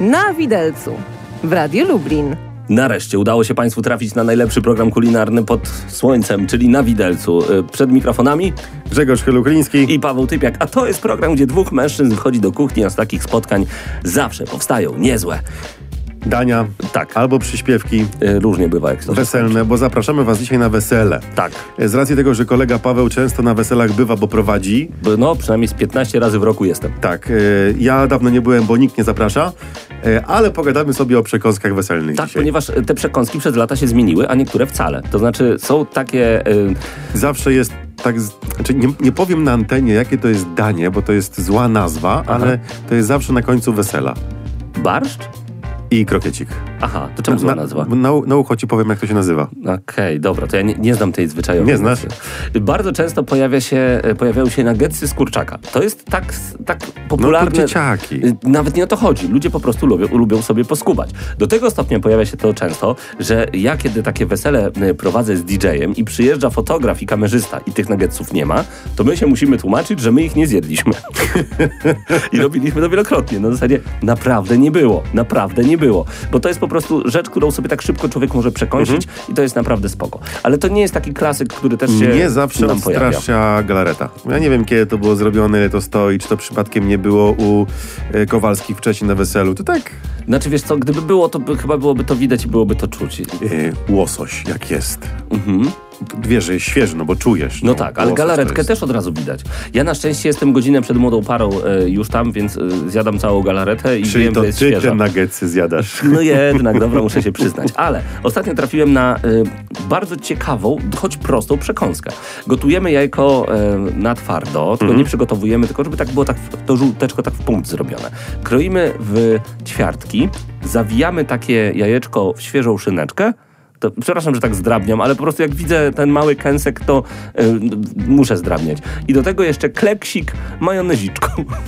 Na widelcu w Radiu Lublin. Nareszcie udało się Państwu trafić na najlepszy program kulinarny pod słońcem, czyli Na Widelcu. Przed mikrofonami Grzegorz Chyluchliński i Paweł Typiak. A to jest program, gdzie dwóch mężczyzn wchodzi do kuchni, a z takich spotkań zawsze powstają niezłe dania, tak, albo przyśpiewki. Różnie bywa, jak to weselne, bo zapraszamy Was dzisiaj na wesele. Tak. Z racji tego, że kolega Paweł często na weselach bywa, bo prowadzi. No, przynajmniej z 15 razy w roku jestem. Tak. Ja dawno nie byłem, bo nikt nie zaprasza, ale pogadamy sobie o przekąskach weselnych tak, dzisiaj. Ponieważ te przekąski przez lata się zmieniły, a niektóre wcale. To znaczy są takie... Zawsze jest tak... Znaczy nie powiem na antenie, jakie to jest danie, bo to jest zła nazwa, ale to jest zawsze na końcu wesela. Barszcz? I krokiecik. Aha, to czemu zła nazwa? Na ucho ci powiem, jak to się nazywa. Okej, dobra, to ja nie znam tej zwyczajowej. Nie znasz? Bardzo często pojawiają się nuggetsy z kurczaka. To jest tak popularne. No to dzieciaki. Nawet nie o to chodzi. Ludzie po prostu lubią sobie poskubać. Do tego stopnia pojawia się to często, że ja kiedy takie wesele prowadzę z DJ-em i przyjeżdża fotograf i kamerzysta i tych nuggetsów nie ma, to my się musimy tłumaczyć, że my ich nie zjedliśmy. I robiliśmy to wielokrotnie. Na zasadzie naprawdę nie było. Bo to jest po prostu rzecz, którą sobie tak szybko człowiek może przekąsić i to jest naprawdę spoko. Ale to nie jest taki klasyk, który też się nie zawsze nam pojawia. odstrasza galareta. Ja nie wiem, kiedy to było zrobione, ile to stoi, czy to przypadkiem nie było u Kowalskich wcześniej na weselu. To tak... Znaczy, wiesz co, gdyby było, to chyba byłoby to widać i byłoby to czuć. Łosoś, jak jest. Wiesz, że jest świeży, no bo czujesz. No tak, ale galaretkę też od razu widać. Ja na szczęście jestem godzinę przed młodą parą już tam, więc zjadam całą galaretę i czyli wiem, że jest ty świeża. Te nuggetsy zjadasz. No jednak, dobra, muszę się przyznać. Ale ostatnio trafiłem na bardzo ciekawą, choć prostą przekąskę. Gotujemy jajko na twardo, tylko nie przygotowujemy, tylko żeby tak było to żółteczko tak w punkt zrobione. Kroimy w ćwiartki, zawijamy takie jajeczko w świeżą szyneczkę. To, przepraszam, że tak zdrabniam, ale po prostu jak widzę ten mały kęsek, to muszę zdrabniać. I do tego jeszcze kleksik majoneziczką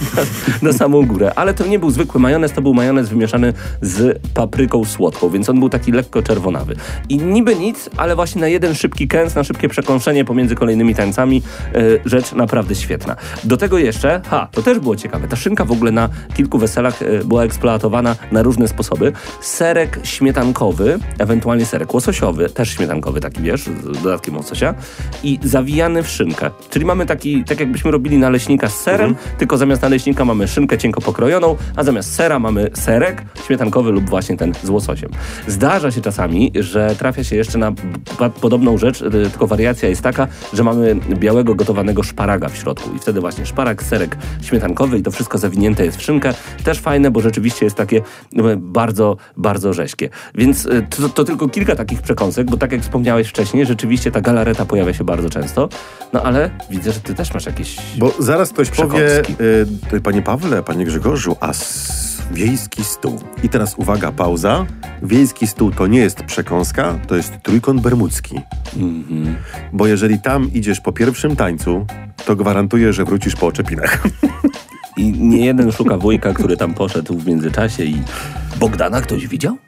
na samą górę. Ale to nie był zwykły majonez, to był majonez wymieszany z papryką słodką, więc on był taki lekko czerwonawy. I niby nic, ale właśnie na jeden szybki kęs, na szybkie przekąszenie pomiędzy kolejnymi tańcami, rzecz naprawdę świetna. Do tego jeszcze, to też było ciekawe, ta szynka w ogóle na kilku weselach była eksploatowana na różne sposoby. Serek śmietankowy, ewentualnie serek łososiowy, też śmietankowy taki, wiesz, z dodatkiem łososia i zawijany w szynkę. Czyli mamy taki, tak jakbyśmy robili naleśnika z serem, tylko zamiast naleśnika mamy szynkę cienko pokrojoną, a zamiast sera mamy serek śmietankowy lub właśnie ten z łososiem. Zdarza się czasami, że trafia się jeszcze na podobną rzecz, tylko wariacja jest taka, że mamy białego gotowanego szparaga w środku i wtedy właśnie szparag, serek śmietankowy i to wszystko zawinięte jest w szynkę. Też fajne, bo rzeczywiście jest takie bardzo, bardzo rześkie. Więc to tylko kilka takich przekąsek, bo tak jak wspomniałeś wcześniej, rzeczywiście ta galareta pojawia się bardzo często, no ale widzę, że ty też masz jakieś bo zaraz ktoś przekąski. Powie, panie Pawle, panie Grzegorzu, wiejski stół. I teraz uwaga, pauza. Wiejski stół to nie jest przekąska, to jest trójkąt bermudzki. Bo jeżeli tam idziesz po pierwszym tańcu, to gwarantuję, że wrócisz po oczepinach. I nie jeden szuka wujka, który tam poszedł w międzyczasie i Bogdana ktoś widział?